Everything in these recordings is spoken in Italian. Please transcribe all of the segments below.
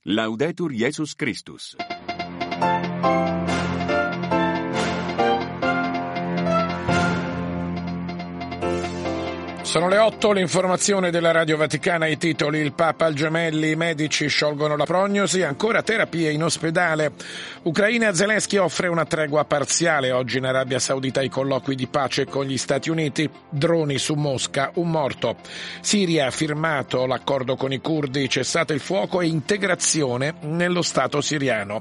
Laudetur Jesus Christus. Sono le 8, l'informazione della Radio Vaticana, i titoli: il Papa al Gemelli, i medici sciolgono la prognosi, ancora terapie in ospedale. Ucraina, Zelensky offre una tregua parziale, oggi in Arabia Saudita i colloqui di pace con gli Stati Uniti, droni su Mosca, un morto. Siria, firmato l'accordo con i curdi, cessato il fuoco e integrazione nello Stato siriano.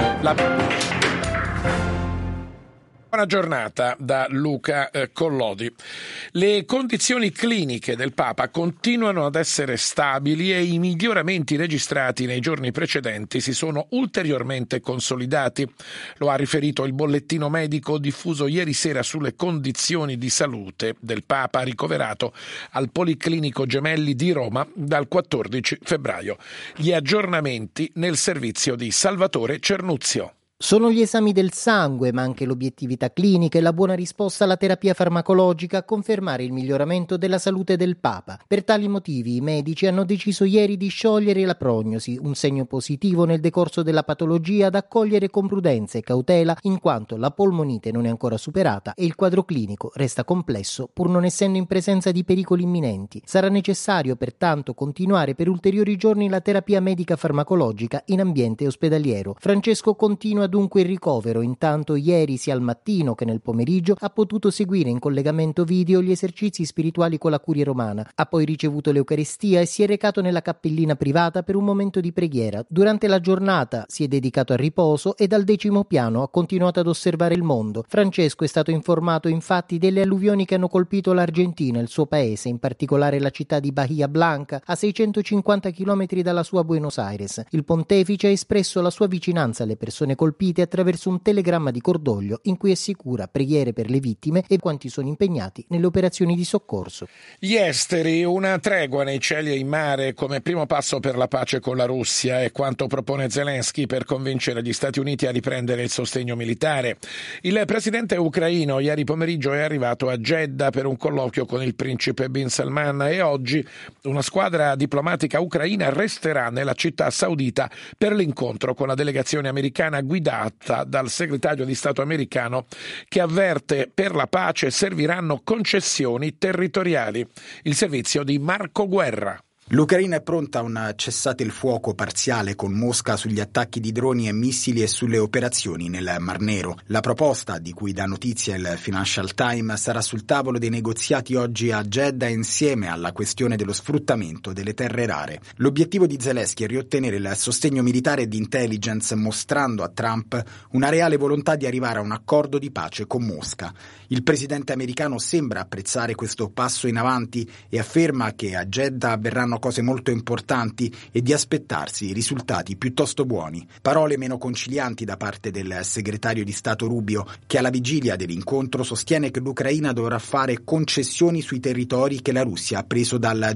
Buona giornata da Luca Collodi. Le condizioni cliniche del Papa continuano ad essere stabili e i miglioramenti registrati nei giorni precedenti si sono ulteriormente consolidati. Lo ha riferito il bollettino medico diffuso ieri sera sulle condizioni di salute del Papa ricoverato al Policlinico Gemelli di Roma dal 14 febbraio. Gli aggiornamenti nel servizio di Salvatore Cernuzio. Sono gli esami del sangue, ma anche l'obiettività clinica e la buona risposta alla terapia farmacologica a confermare il miglioramento della salute del Papa. Per tali motivi i medici hanno deciso ieri di sciogliere la prognosi, un segno positivo nel decorso della patologia da accogliere con prudenza e cautela, in quanto la polmonite non è ancora superata e il quadro clinico resta complesso pur non essendo in presenza di pericoli imminenti. Sarà necessario pertanto continuare per ulteriori giorni la terapia medica farmacologica in ambiente ospedaliero. Francesco continua dunque il ricovero, intanto ieri sia al mattino che nel pomeriggio ha potuto seguire in collegamento video gli esercizi spirituali con la Curia Romana, ha poi ricevuto l'Eucaristia e si è recato nella cappellina privata per un momento di preghiera. Durante la giornata si è dedicato al riposo e dal 10° piano ha continuato ad osservare il mondo. Francesco è stato informato infatti delle alluvioni che hanno colpito l'Argentina, il suo paese, in particolare la città di Bahia Blanca, a 650 km dalla sua Buenos Aires. Il pontefice ha espresso la sua vicinanza alle persone colpite attraverso un telegramma di cordoglio in cui assicura preghiere per le vittime e quanti sono impegnati nelle operazioni di soccorso. Gli esteri, una tregua nei cieli e in mare come primo passo per la pace con la Russia è quanto propone Zelensky per convincere gli Stati Uniti a riprendere il sostegno militare. Il presidente ucraino ieri pomeriggio è arrivato a Jeddah per un colloquio con il principe Bin Salman e oggi una squadra diplomatica ucraina resterà nella città saudita per l'incontro con la delegazione americana guidata dal segretario di Stato americano, che avverte per la pace serviranno concessioni territoriali. Il servizio di Marco Guerra. L'Ucraina è pronta a un cessate il fuoco parziale con Mosca sugli attacchi di droni e missili e sulle operazioni nel Mar Nero. La proposta, di cui dà notizia il Financial Times, sarà sul tavolo dei negoziati oggi a Jeddah insieme alla questione dello sfruttamento delle terre rare. L'obiettivo di Zelensky è riottenere il sostegno militare e di intelligence, mostrando a Trump una reale volontà di arrivare a un accordo di pace con Mosca. Il presidente americano sembra apprezzare questo passo in avanti e afferma che a Jeddah avverranno cose molto importanti e di aspettarsi risultati piuttosto buoni. Parole meno concilianti da parte del segretario di Stato Rubio, che alla vigilia dell'incontro sostiene che l'Ucraina dovrà fare concessioni sui territori che la Russia ha preso dal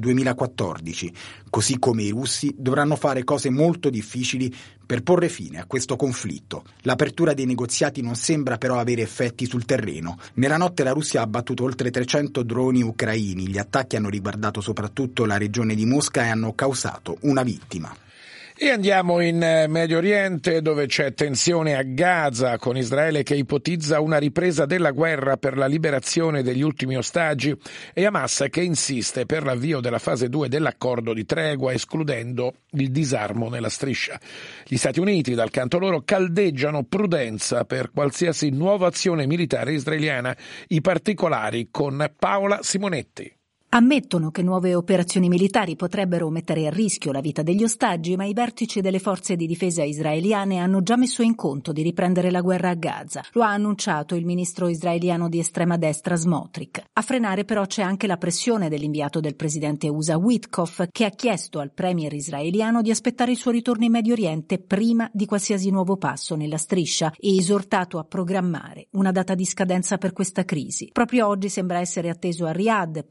2014, così come i russi dovranno fare cose molto difficili per porre fine a questo conflitto. L'apertura dei negoziati non sembra però avere effetti sul terreno. Nella notte la Russia ha abbattuto oltre 300 droni ucraini. Gli attacchi hanno riguardato soprattutto la regione di Mosca e hanno causato una vittima. E andiamo in Medio Oriente, dove c'è tensione a Gaza, con Israele che ipotizza una ripresa della guerra per la liberazione degli ultimi ostaggi e Hamas che insiste per l'avvio della fase 2 dell'accordo di tregua, escludendo il disarmo nella striscia. Gli Stati Uniti, dal canto loro, caldeggiano prudenza per qualsiasi nuova azione militare israeliana. I particolari con Paola Simonetti. Ammettono che nuove operazioni militari potrebbero mettere a rischio la vita degli ostaggi, ma i vertici delle forze di difesa israeliane hanno già messo in conto di riprendere la guerra a Gaza. Lo ha annunciato il ministro israeliano di estrema destra Smotrich. A frenare però c'è anche la pressione dell'inviato del presidente USA Witkoff, che ha chiesto al premier israeliano di aspettare il suo ritorno in Medio Oriente prima di qualsiasi nuovo passo nella striscia e esortato a programmare una data di scadenza per questa crisi. Proprio oggi sembra essere atteso a Riyadh, poi domani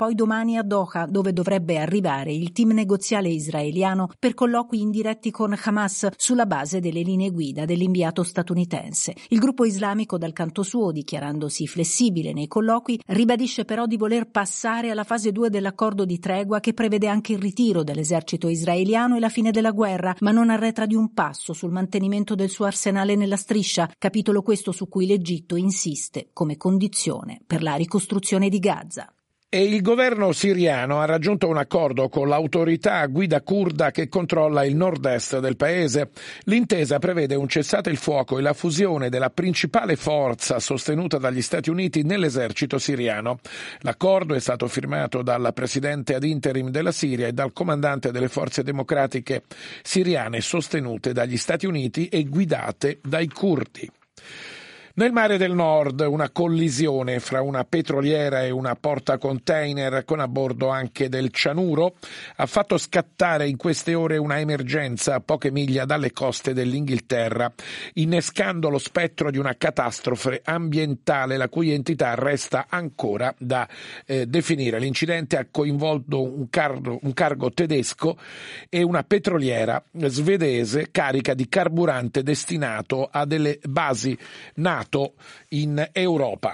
domani a Doha, dove dovrebbe arrivare il team negoziale israeliano per colloqui indiretti con Hamas sulla base delle linee guida dell'inviato statunitense. Il gruppo islamico, dal canto suo, dichiarandosi flessibile nei colloqui, ribadisce però di voler passare alla fase 2 dell'accordo di tregua, che prevede anche il ritiro dell'esercito israeliano e la fine della guerra, ma non arretra di un passo sul mantenimento del suo arsenale nella striscia, capitolo questo su cui l'Egitto insiste come condizione per la ricostruzione di Gaza. E il governo siriano ha raggiunto un accordo con l'autorità guida curda che controlla il nord-est del paese. L'intesa prevede un cessate il fuoco e la fusione della principale forza sostenuta dagli Stati Uniti nell'esercito siriano. L'accordo è stato firmato dal presidente ad interim della Siria e dal comandante delle forze democratiche siriane sostenute dagli Stati Uniti e guidate dai curdi. Nel Mare del Nord una collisione fra una petroliera e una portacontainer con a bordo anche del cianuro ha fatto scattare in queste ore una emergenza a poche miglia dalle coste dell'Inghilterra, innescando lo spettro di una catastrofe ambientale la cui entità resta ancora da definire. L'incidente ha coinvolto un cargo tedesco e una petroliera svedese carica di carburante destinato a delle basi NATO in Europa.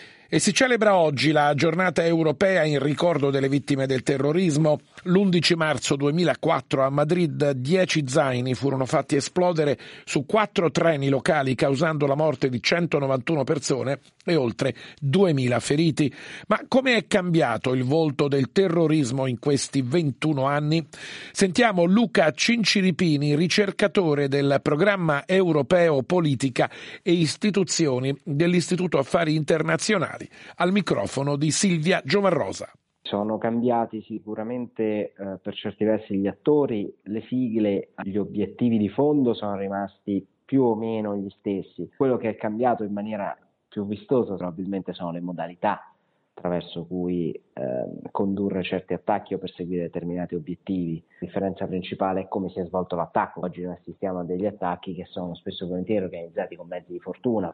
E si celebra oggi la giornata europea in ricordo delle vittime del terrorismo. L'11 marzo 2004 a Madrid 10 zaini furono fatti esplodere su 4 treni locali, causando la morte di 191 persone e oltre 2000 feriti. Ma come è cambiato il volto del terrorismo in questi 21 anni? Sentiamo Luca Cinciripini, ricercatore del programma europeo Politica e Istituzioni dell'Istituto Affari Internazionali, al microfono di Silvia Giovarrosa. Sono cambiati sicuramente per certi versi gli attori, le sigle, gli obiettivi di fondo sono rimasti più o meno gli stessi. Quello che è cambiato in maniera più vistosa probabilmente sono le modalità attraverso cui condurre certi attacchi o perseguire determinati obiettivi. La differenza principale è come si è svolto l'attacco. Oggi noi assistiamo a degli attacchi che sono spesso e volentieri organizzati con mezzi di fortuna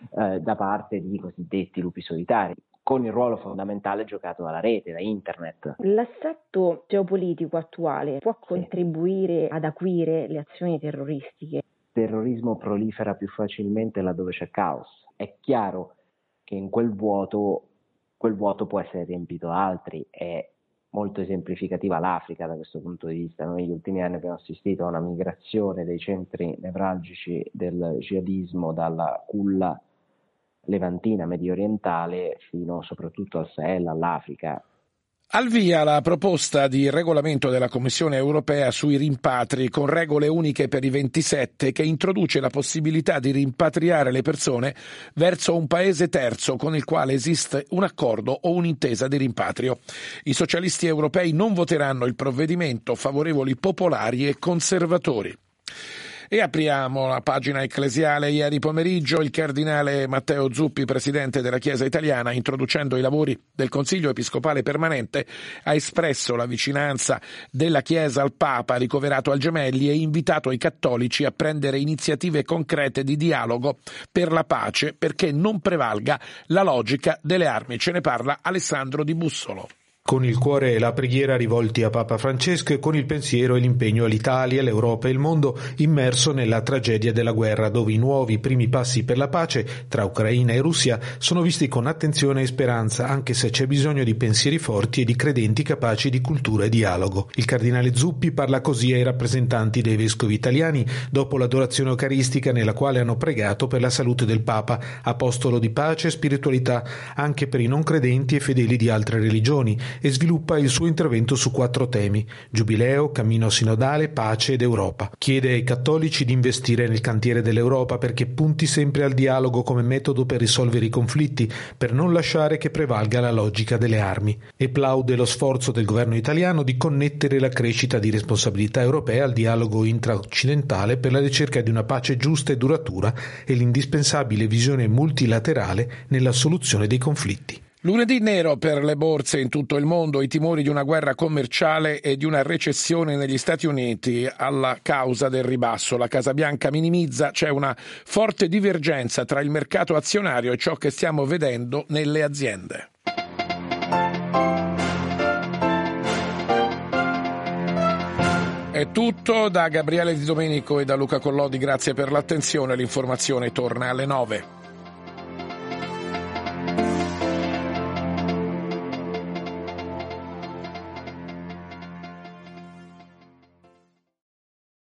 da parte di cosiddetti lupi solitari, con il ruolo fondamentale giocato dalla rete, da internet. L'assetto geopolitico attuale può contribuire ad acuire le azioni terroristiche? Il terrorismo prolifera più facilmente laddove c'è caos. È chiaro che in quel vuoto può essere riempito da altri. È molto esemplificativa l'Africa da questo punto di vista. Noi negli ultimi anni abbiamo assistito a una migrazione dei centri nevralgici del jihadismo dalla culla levantina medio orientale fino soprattutto al Sahel, all'Africa. Al via la proposta di regolamento della Commissione europea sui rimpatri con regole uniche per i 27, che introduce la possibilità di rimpatriare le persone verso un paese terzo con il quale esiste un accordo o un'intesa di rimpatrio. I socialisti europei non voteranno il provvedimento, favorevoli popolari e conservatori. E apriamo la pagina ecclesiale. Ieri pomeriggio il cardinale Matteo Zuppi, presidente della Chiesa italiana, introducendo i lavori del Consiglio Episcopale Permanente, ha espresso la vicinanza della Chiesa al Papa ricoverato al Gemelli e invitato i cattolici a prendere iniziative concrete di dialogo per la pace, perché non prevalga la logica delle armi. Ce ne parla Alessandro Di Bussolo. Con il cuore e la preghiera rivolti a Papa Francesco e con il pensiero e l'impegno all'Italia, l'Europa e il mondo immerso nella tragedia della guerra, dove i nuovi primi passi per la pace tra Ucraina e Russia sono visti con attenzione e speranza, anche se c'è bisogno di pensieri forti e di credenti capaci di cultura e dialogo. Il cardinale Zuppi parla così ai rappresentanti dei vescovi italiani dopo l'adorazione eucaristica nella quale hanno pregato per la salute del Papa, apostolo di pace e spiritualità anche per i non credenti e fedeli di altre religioni, e sviluppa il suo intervento su 4 temi: Giubileo, cammino sinodale, pace ed Europa. Chiede ai cattolici di investire nel cantiere dell'Europa perché punti sempre al dialogo come metodo per risolvere i conflitti, per non lasciare che prevalga la logica delle armi. E plaude lo sforzo del governo italiano di connettere la crescita di responsabilità europea al dialogo intraoccidentale per la ricerca di una pace giusta e duratura e l'indispensabile visione multilaterale nella soluzione dei conflitti. Lunedì nero per le borse in tutto il mondo, i timori di una guerra commerciale e di una recessione negli Stati Uniti alla causa del ribasso. La Casa Bianca minimizza, c'è una forte divergenza tra il mercato azionario e ciò che stiamo vedendo nelle aziende. È tutto da Gabriele Di Domenico e da Luca Collodi, grazie per l'attenzione, l'informazione torna alle 9.